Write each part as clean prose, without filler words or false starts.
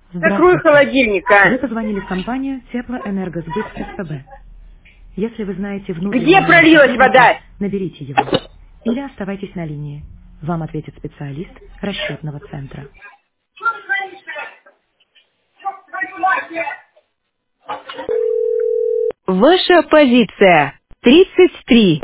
Закрой Здравствуйте. холодильник, Вы а! позвонили в компанию «Теплоэнергосбыт СПБ». Если вы знаете Где внутренний номер пролилась сотрудника, вода? наберите его. Или оставайтесь на линии. Вам ответит специалист расчетного центра. Ваша позиция 33.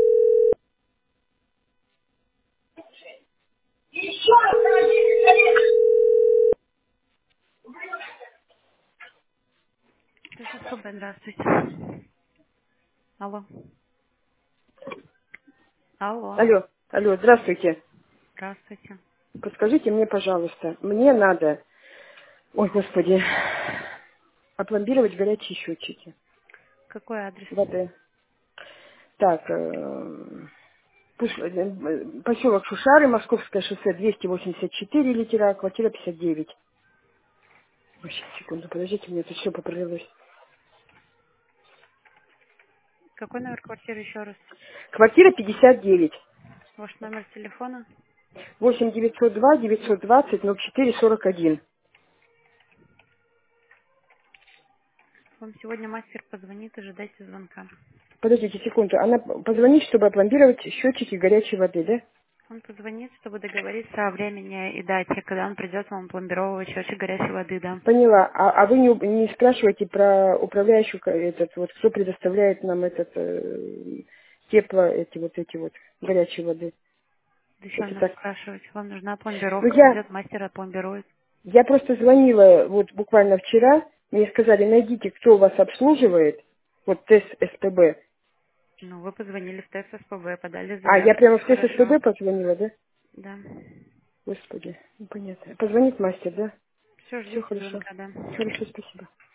Это же СПБ, здравствуйте. Алло. Алло. Алло, алло, здравствуйте. Здравствуйте. Подскажите мне, пожалуйста, мне надо, ой, господи, опломбировать горячие счетчики Какой адрес? воды. Так, поселок Шушары, Московское шоссе 284, литера, квартира 59. Ой, сейчас, секунду, подождите, мне тут все поправилось. Какой номер квартиры еще раз? Квартира 59. Ваш номер телефона? 8902 920 04 41. Вам сегодня мастер позвонит, ожидайте звонка. Подождите секунду. Она позвонит, чтобы опломбировать счетчики горячей воды, да? Он позвонит, чтобы договориться о времени и дате, когда он придет вам пломбировать счетчик горячей воды, да. Поняла. А вы не спрашиваете про управляющую, этот вот, кто предоставляет нам этот тепло, эти вот горячей воды? Зачем Это нам так. спрашивать? Вам нужна Ну, пломбировка, придет мастер, опломбирует. я просто звонила вот буквально вчера, мне сказали, найдите, кто вас обслуживает, вот ТЭС СПБ. Ну, вы позвонили в ТЭС СПБ, подали А, я заявку, прямо все в ТЭС хорошо. СПБ позвонила, да? Да. Господи, непонятно. Позвонит мастер, да? Все, Все ждите хорошо. звонка, да. Хорошо, спасибо.